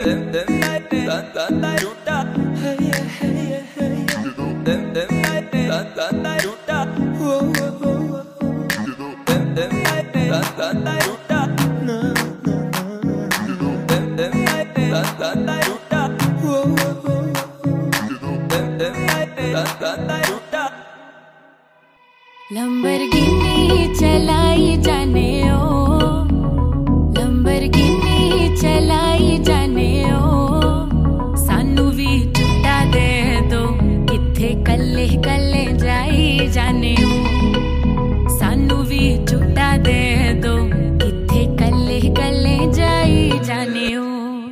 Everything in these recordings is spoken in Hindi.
लंबरगिनी चलाई जाने ओ, लंबरगिनी चलाई जाने ओ, सानू भी झूठा दे दो किथे कल्ले कल्ले जाई जाने ओ, सानू भी झूठा दे दो किथे कल्ले कल्ले जाई जाने ओ।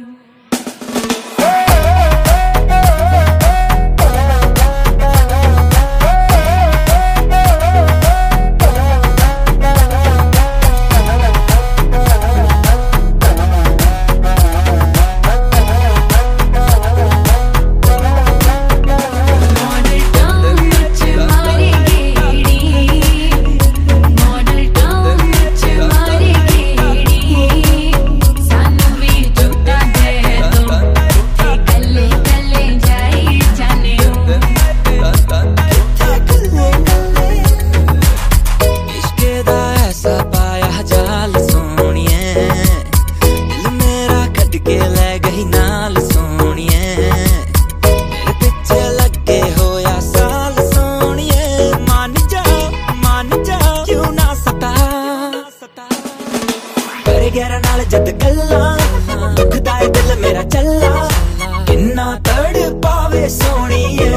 नाल जद गल्ला दुखदा है दिल मेरा चला किन्ना तड़ पावे सोनिए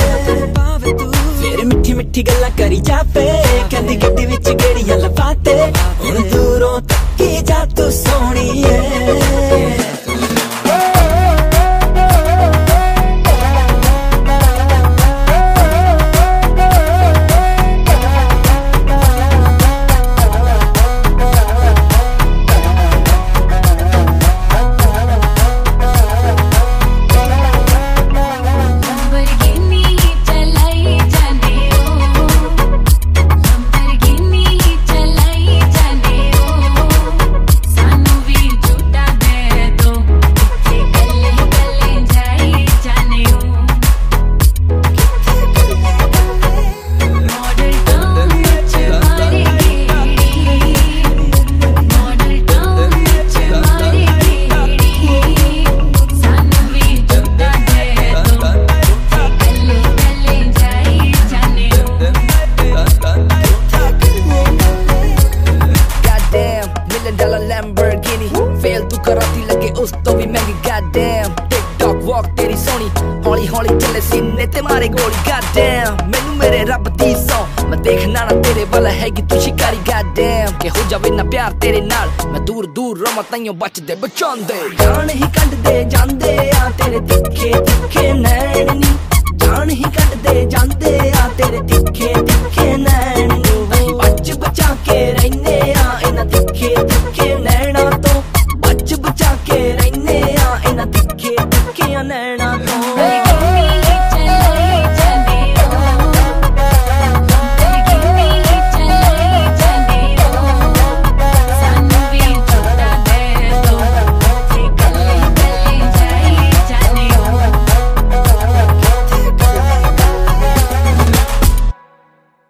फिर मिठी मिठी गल्ला करी जावे कहंदी गड्डी विच गेड़ियां लवाते हुण दूरों तक्की जा तू सोनिए। Lamborghini फेल तू कराती लगे उस तो भी महंगी goddamn टिकटॉक वॉक तेरी सोनी हौली हौली चले सीने ते मारे गोली goddamn मैनू मेरे रब दी सौ मैं देखना ना तेरे वाला हैगी तू शिकारी goddamn के हो जावे ना प्यार तेरे नाल मैं दूर दूर रवां ताइयों बचदे बचांदे जान ही कट दे जांदे आ तेरे तिखे तिखे नैन नी जान ही कट दे जांदे आ तेरे तिखे तिखे नैन नी बच बचा के रहने